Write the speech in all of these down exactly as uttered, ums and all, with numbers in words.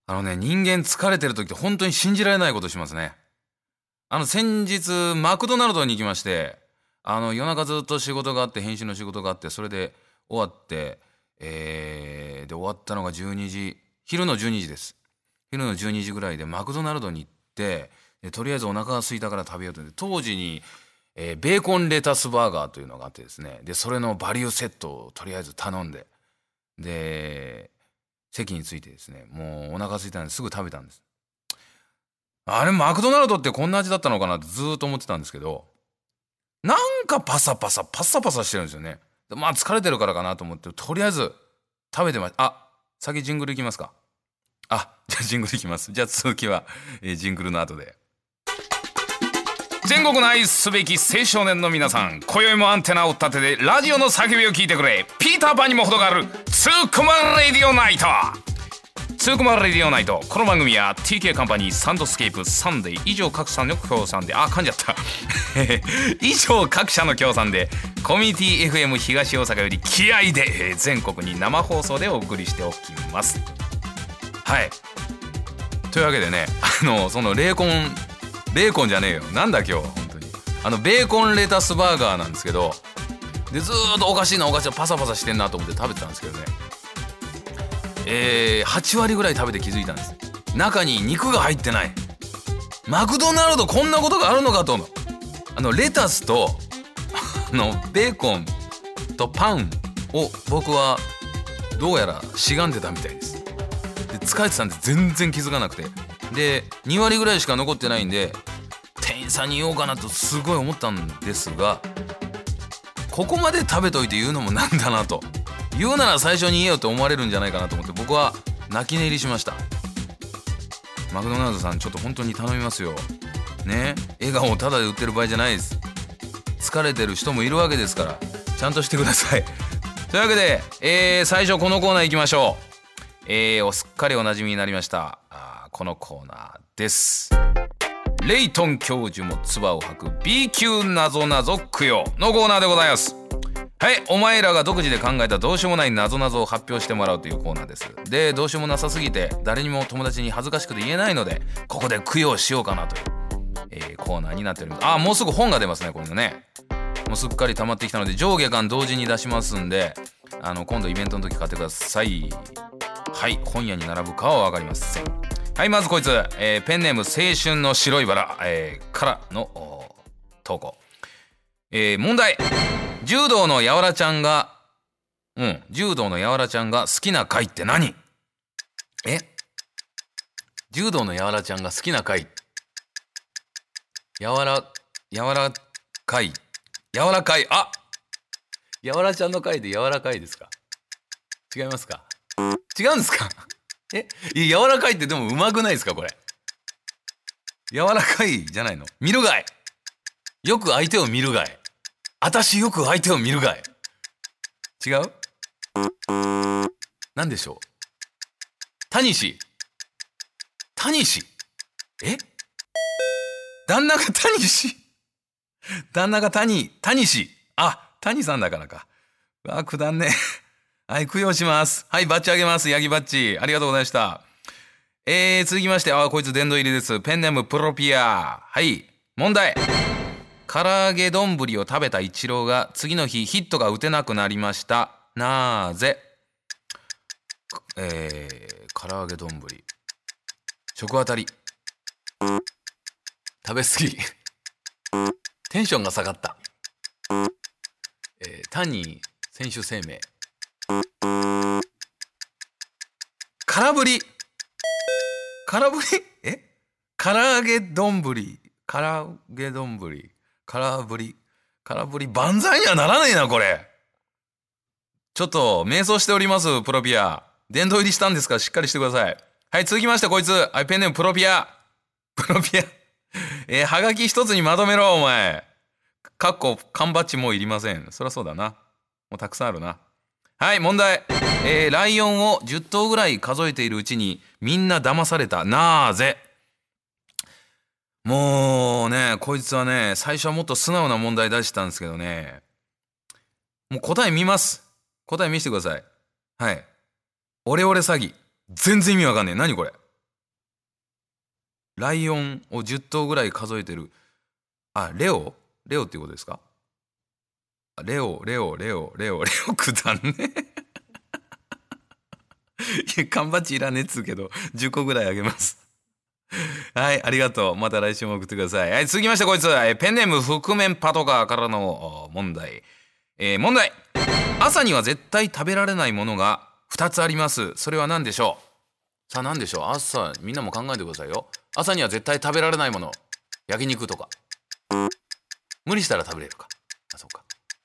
あのね、人間疲れてる時って本当に信じられないことしますね。あの、先日、マクドナルドに行きまして、あの、夜中ずっと仕事があって、編集の仕事があって、それで終わって、えー、で、終わったのがじゅうにじ、昼のじゅうにじです。昼のじゅうにじぐらいでマクドナルドに行って、でとりあえずお腹が空いたから食べようと。当時に、えー、ベーコンレタスバーガーというのがあってですね、で、それのバリューセットをとりあえず頼んで、で、席に着いてですね、もうお腹空いたんですぐ食べたんです。あれ、マクドナルドってこんな味だったのかなってずーっと思ってたんですけど、なんかパサパサ、パサパサしてるんですよね。まあ疲れてるからかなと思って、とりあえず食べてました。あ、先ジングルいきますか。あ、じゃあジングルいきます。じゃあ続きは、えー、ジングルの後で。全国の愛すべき青少年の皆さん、今宵もアンテナを立ててラジオの叫びを聞いてくれ。ピーターパンにも程があるツークマレディオナイト。ツークマレディオナイト、この番組は ティーケー カンパニー、サンドスケープ、サンデー以上各社の協賛で、あ、噛んじゃった以上各社の協賛でコミュニティ エフエム 東大阪より気合で全国に生放送でお送りしておきます。はい、というわけでね、あのそのベーコンベーコンじゃねえよ、なんだ今日本当に、あのベーコンレタスバーガーなんですけど、でずーっとおかしいなおかしいな、パサパサしてんなと思って食べてたんですけどね、えー、はちわりぐらい食べて気づいたんです。中に肉が入ってない。マクドナルドこんなことがあるのかと。あのレタスとあのベーコンとパンを僕はどうやらしがんでたみたいです。で疲れてたんで全然気づかなくて、でにわりぐらいしか残ってないんで店員さんに言おうかなとすごい思ったんですが、ここまで食べといて言うのもなんだなと、言うなら最初に言えよと思われるんじゃないかなと思って、僕は泣き寝入りしました。マクドナルドさん、ちょっと本当に頼みますよね。笑顔をタダで売ってる場合じゃないです。疲れてる人もいるわけですから、ちゃんとしてくださいというわけで、えー、最初このコーナー行きましょう。えー、おすっかりおなじみになりましたあこのコーナーです。レイトン教授も唾を吐く B 級なぞなぞ供養のコーナーでございます。はい、お前らが独自で考えたどうしようもないなぞなぞを発表してもらうというコーナーです。で、どうしようもなさすぎて誰にも友達に恥ずかしくて言えないので、ここで供養しようかなという、えー、コーナーになっております。あ、もうすぐ本が出ますね、これのね。もうすっかり溜まってきたので上下巻同時に出しますんで、あの今度イベントの時買ってください。はい、本屋に並ぶかは分かりません。はい、まずこいつ、えー、ペンネーム青春の白いバラ、えー、からの投稿。えー、問題。柔道のやわらちゃんがうん柔道のやわらちゃんが好きな貝って何？え柔道のやわらちゃんが好きな貝、やわらやわらかいやわらかい、あ、やわらちゃんの貝でやわらかいですか？違いますか？違うんですか？え、やわらかいってでもうまくないですかこれ？やわらかいじゃないの？見るがい。よく相手を見るがい。あたしよく相手を見るがい。違う？なんでしょう？タニシ。タニシ。え？旦那がタニシ。旦那がタニ、タニシ。あ、タニさんだからか。うわ、くだんね。はい、供養します。はい、バッチあげます。ヤギバッチ。ありがとうございました。えー、続きまして、あ、こいつ殿堂入りです。ペンネームプロピア。はい、問題。唐揚げ丼を食べたイチローが次の日ヒットが打てなくなりました。なぜ？えー、唐揚げ丼。食当たり。食べ過ぎ。テンションが下がった。えー、単に選手生命。空振り。空振り？え？唐揚げ丼。唐揚げ丼。空振り。空振り。万歳にはならねえな、これ。ちょっと、迷走しております、プロピア。殿堂入りしたんですから、しっかりしてください。はい、続きまして、こいつ。はい、ペンネームプロピア。プロピア。えー、はがき一つにまとめろ、お前。かっこ、缶バッジもういりません。そりゃそうだな。もうたくさんあるな。はい、問題。えー、ライオンをじゅっ頭ぐらい数えているうちに、みんな騙された。なぜ？もうね、こいつはね、最初はもっと素直な問題出したんですけどね。もう答え見ます。答え見せてください。はい。オレオレ詐欺。全然意味わかんねえ。何これ？ ライオンをじゅっとうぐらい数えてる。あ、レオレオっていうことですか？レオ、レオ、レオ、レオ、レオ九段ね。いや、缶バッジいらねえっつうけど、じゅっこぐらいあげます。はい、ありがとう。また来週も送ってください。はい、続きましてこいつ、ペンネーム覆面パトカーからの問題。えー、問題。朝には絶対食べられないものがふたつあります。それは何でしょう？さあ何でしょう？朝、みんなも考えてくださいよ。朝には絶対食べられないもの。焼肉とか。無理したら食べれるか。あ、そうか。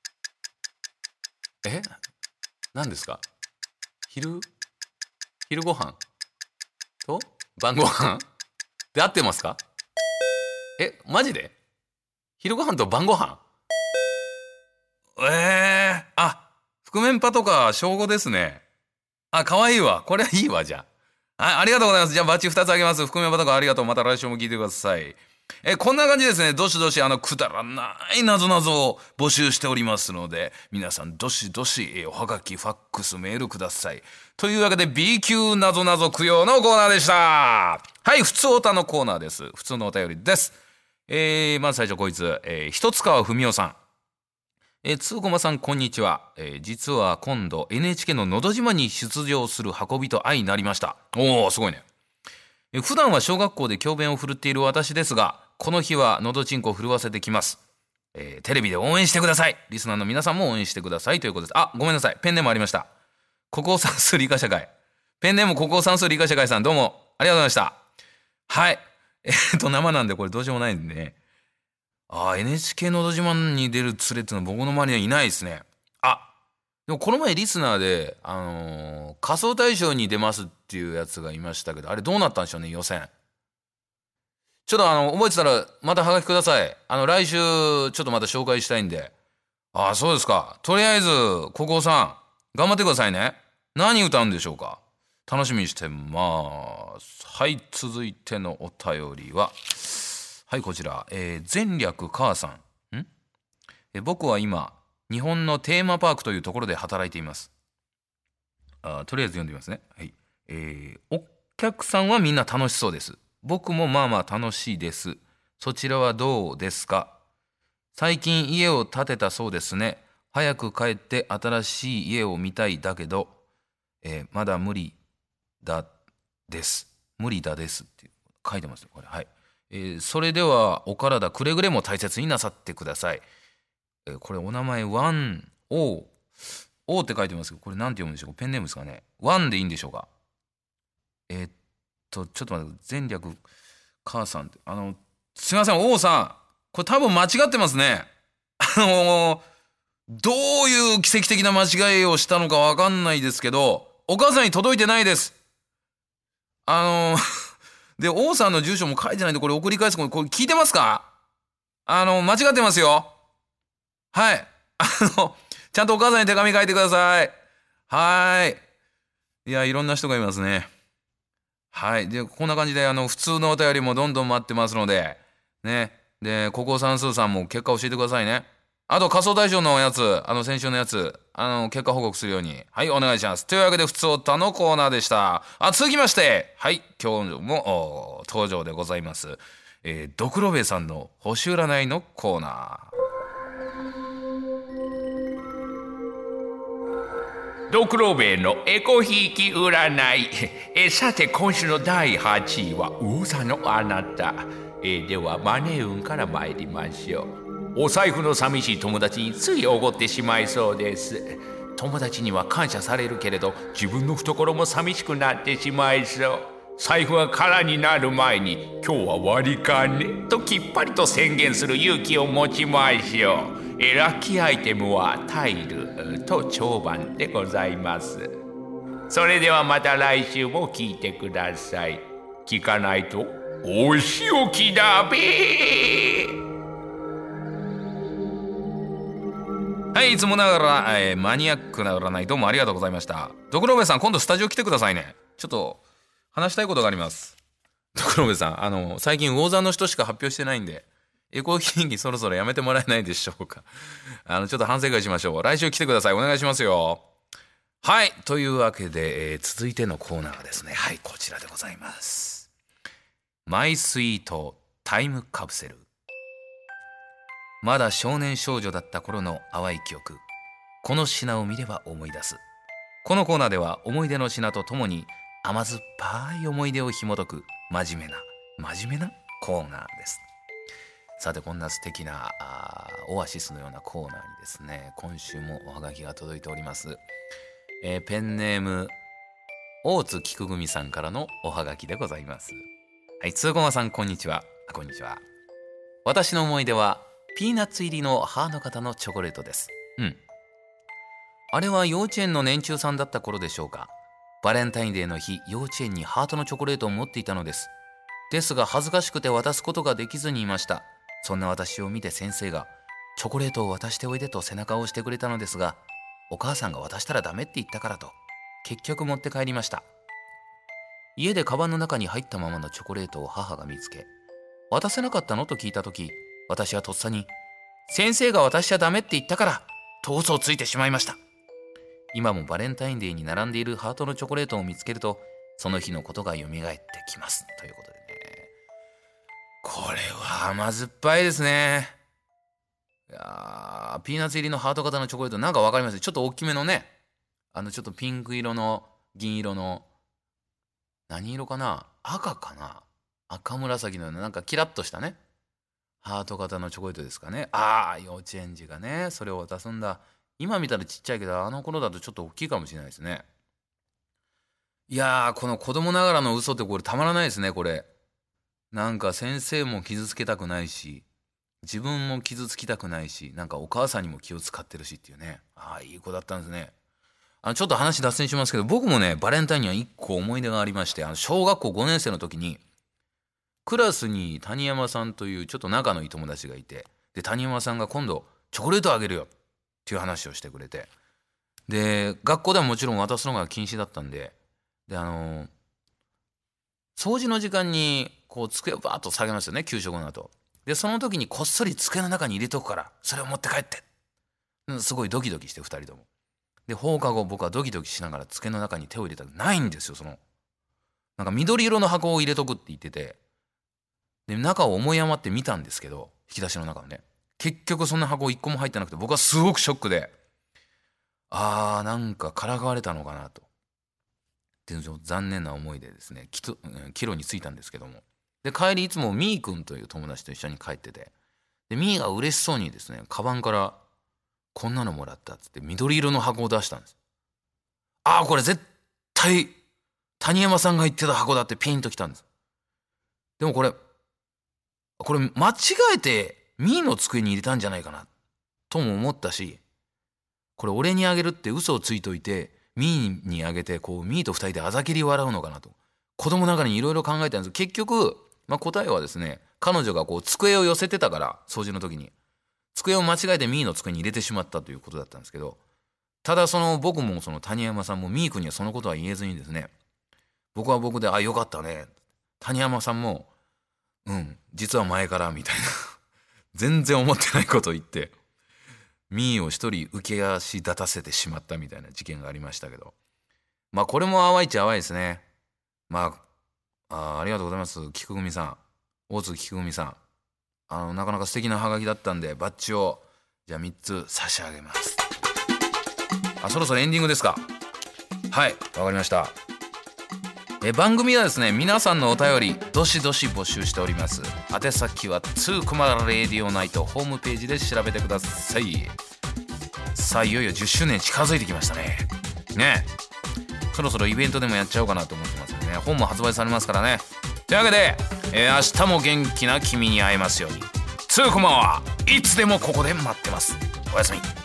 え？何ですか？昼昼ご飯と晩ご飯で合ってますか？え、マジで？昼ご飯と晩ご飯？えー、あ、覆面パトカー小ごですね。あ、可愛いわ。これはいいわ、じゃあ。あ、ありがとうございます。じゃあバッチふたつあげます。覆面パトカーありがとう。また来週も聞いてください。え、こんな感じですね。どしどしあのくだらないなぞなぞを募集しておりますので、皆さんどしどしえおはがき、ファックス、メールください。というわけで B 級なぞなぞ供養のコーナーでした。はい、ふつおたのコーナーです。普通のお便りです。えー、まず最初こいつ、えー、一つ川文夫さん。えー、つうこまさんこんにちは。えー、実は今度 エヌエイチケー ののど自慢に出場する運びと相なりました。おー、すごいね。普段は小学校で教鞭を振るっている私ですが、この日はのどちんこを震わせてきます、えー、テレビで応援してください。リスナーの皆さんも応援してくださいということです。あ、ごめんなさい、ペンネームありました。国語算数理科社会、ペンネーム国語算数理科社会さん、どうもありがとうございました。はい、えー、っと生なんでこれどうしようもないんでね。あ、 エヌエイチケー のど自慢に出る連れっていうのは僕の周りにはいないですね。あ、でもこの前リスナーで、あのー、仮装大賞に出ますっていうやつがいましたけど、あれどうなったんでしょうね、予選。ちょっとあの覚えてたらまたハガキください。あの来週ちょっとまた紹介したいんで。ああ、そうですか。とりあえず国王さん頑張ってくださいね。何歌うんでしょうか。楽しみにしてます。はい、続いてのお便りは、はいこちら、えー、前略母さん。んえ僕は今日本のテーマパークというところで働いています。あ、とりあえず読んでみますね。はい、えー、お客さんはみんな楽しそうです。僕もまあまあ楽しいです。そちらはどうですか？最近家を建てたそうですね。早く帰って新しい家を見たいだけど、えー、まだ無理だです。無理だですって書いてますよ、これ。はい。えー、それではお体くれぐれも大切になさってください。えー、これお名前ワンオーオーって書いてますけど、これなんて読むんでしょうか。ペンネームですかね。ワンでいいんでしょうか。えー、っとちょっと待って、前略母さんって、あのすいません、王さん、これ多分間違ってますね。あのどういう奇跡的な間違いをしたのかわかんないですけど、お母さんに届いてないです。あので王さんの住所も書いてないんで、これ送り返す。これ聞いてますか？あの間違ってますよ。はい、あのちゃんとお母さんに手紙書いてください。はい、いや、いろんな人がいますね。はい。で、こんな感じで、あの、普通のお便りもどんどん待ってますので、ね。で、国語算数さんも結果教えてくださいね。あと、仮想大賞のやつ、あの、先週のやつ、あの、結果報告するように。はい、お願いします。というわけで、普通おたのコーナーでした。あ、続きまして、はい、今日も登場でございます。えー、ドクロベさんの星占いのコーナー。 ドクロベのエコひいき占い。えさて今週のだいはちいは魚座のあなた。えではマネー運から参りましょう。お財布の寂しい友達についおごってしまいそうです。友達には感謝されるけれど、自分の懐も寂しくなってしまいそう。財布が空になる前に今日は割り勘ときっぱりと宣言する勇気を持ちましょう。えラッキーアイテムはタイルと長板でございます。それではまた来週も聞いてください。聞かないとお仕置きだべー。 はい、いつもながら、えー、マニアックな占いどうもありがとうございました。ドクロベさん、今度スタジオ来てくださいね。ちょっと話したいことがあります。ドクロベさん、あの最近魚座の人しか発表してないんで、エコひいきそろそろやめてもらえないでしょうか。あのちょっと反省会しましょう。来週来てください。お願いしますよ。はい、というわけで、えー、続いてのコーナーがですね、はい、こちらでございます。 マイスイートタイムカプセル。まだ少年少女だった頃の淡い記憶、この品を見れば思い出す。このコーナーでは思い出の品とともに甘酸っぱい思い出を紐解く真面目な真面目なコーナーです。さて、こんな素敵なオアシスのようなコーナーにですね、今週もおはがきが届いております。えー、ペンネーム大津菊組さんからのおはがきでございます。はい、通駒さん、こんにちは。あ、こんにちは。私の思い出はピーナッツ入りのハート型のチョコレートです。うん。あれは幼稚園の年中さんだった頃でしょうか。バレンタインデーの日、幼稚園にハートのチョコレートを持っていたのです。ですが恥ずかしくて渡すことができずにいました。そんな私を見て先生がチョコレートを渡しておいでと背中を押してくれたのですが、お母さんが渡したらダメって言ったからと結局持って帰りました。家でカバンの中に入ったままのチョコレートを母が見つけ、渡せなかったのと聞いたとき、私はとっさに先生が渡しちゃダメって言ったからと嘘をついてしまいました。今もバレンタインデーに並んでいるハートのチョコレートを見つけると、その日のことが蘇ってきますということでね、これは甘酸っぱいですね。いやー、ピーナッツ入りのハート型のチョコレート、なんかわかります？ちょっと大きめのね、あのちょっとピンク色の銀色の何色かな、赤かな、赤紫のようななんかキラッとしたねハート型のチョコレートですかね。ああ、幼稚園児がねそれを渡すんだ。今見たらちっちゃいけど、あの頃だとちょっと大きいかもしれないですね。いやー、この子供ながらの嘘ってこれたまらないですね。これなんか先生も傷つけたくないし、自分も傷つきたくないし、なんかお母さんにも気を使ってるしっていうね。ああ、いい子だったんですね。あのちょっと話脱線しますけど、僕もねバレンタインには一個思い出がありまして、あの小学校ごねん生の時にクラスに谷山さんというちょっと仲のいい友達がいて、で谷山さんが今度チョコレートあげるよっていう話をしてくれて、で学校ではもちろん渡すのが禁止だったんで、であのー、掃除の時間にこう机をバーッと下げますよね、給食の後で。その時にこっそり机の中に入れとくからそれを持って帰って、すごいドキドキしてふたりとも。で放課後僕はドキドキしながら机の中に手を入れたらないんですよ。そのなんか緑色の箱を入れとくって言ってて、で中を思い余って見たんですけど、引き出しの中をね、結局そんな箱いっこも入ってなくて、僕はすごくショックで、あーなんかからかわれたのかなと、っていう残念な思いでですね、帰路に着いたんですけども、で帰りいつもみーくんという友達と一緒に帰ってて、でみーが嬉しそうにですね、カバンからこんなのもらったっつって緑色の箱を出したんです。ああ、これ絶対谷山さんが言ってた箱だってピンときたんです。でもこれこれ間違えてみーの机に入れたんじゃないかなとも思ったし、これ俺にあげるって嘘をついといてみーにあげて、こうみーと二人であざきり笑うのかなと子供ながらにいろいろ考えたんです。結局、まあ、答えはですね、彼女がこう机を寄せてたから、掃除の時に机を間違えてミーの机に入れてしまったということだったんですけど、ただその僕もその谷山さんもミー君にはそのことは言えずにですね、僕は僕で、あ、よかったね、谷山さんもうん実は前からみたいな全然思ってないことを言ってミーを一人受け足立たせてしまったみたいな事件がありましたけど、まあこれも淡いっちゃ淡いですね。まあ あ, ありがとうございます、菊組さん、大津菊組さん、あのなかなか素敵なハガキだったんで、バッジをじゃあみっつ差し上げます。あ、そろそろエンディングですか。はい、わかりました。え番組はですね、皆さんのお便りどしどし募集しております。宛先はツーコマラレディオナイト、ホームページで調べてください。さあいよいよじゅっしゅうねん近づいてきましたね。ねえ、そろそろイベントでもやっちゃおうかなと思ってますんでね、本も発売されますからね。というわけで、えー、明日も元気な君に会えますように。ツーコマはいつでもここで待ってます。おやすみ。